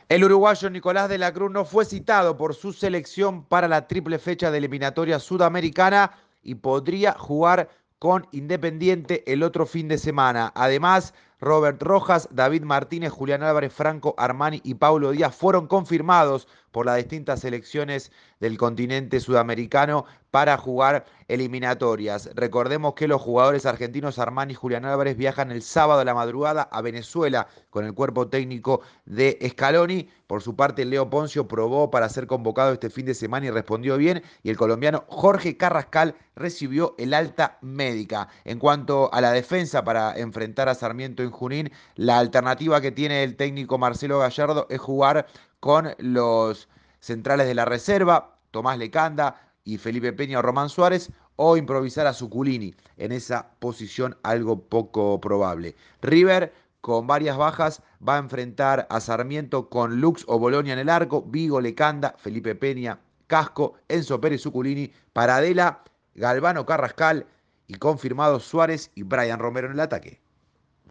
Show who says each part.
Speaker 1: El uruguayo Nicolás de la Cruz no fue citado por su selección para la triple fecha de eliminatoria sudamericana y podría jugar con Independiente el otro fin de semana. Además, Robert Rojas, David Martínez, Julián Álvarez, Franco Armani y Paulo Díaz fueron confirmados por las distintas selecciones del continente sudamericano para jugar eliminatorias. Recordemos que los jugadores argentinos Armani y Julián Álvarez viajan el sábado a la madrugada a Venezuela con el cuerpo técnico de Scaloni. Por su parte, Leo Poncio probó para ser convocado este fin de semana y respondió bien. Y el colombiano Jorge Carrascal recibió el alta médica. En cuanto a la defensa para enfrentar a Sarmiento en Junín, la alternativa que tiene el técnico Marcelo Gallardo es jugar con los centrales de la reserva, Tomás Lecanda y Felipe Peña o Román Suárez, o improvisar a Zuculini en esa posición algo poco probable. River con varias bajas, va a enfrentar a Sarmiento con Lux o Bolonia en el arco, Vigo, Lecanda, Felipe Peña, Casco, Enzo Pérez Zuculini, Paradela, Galvano Carrascal y confirmados Suárez y Brian Romero en el ataque.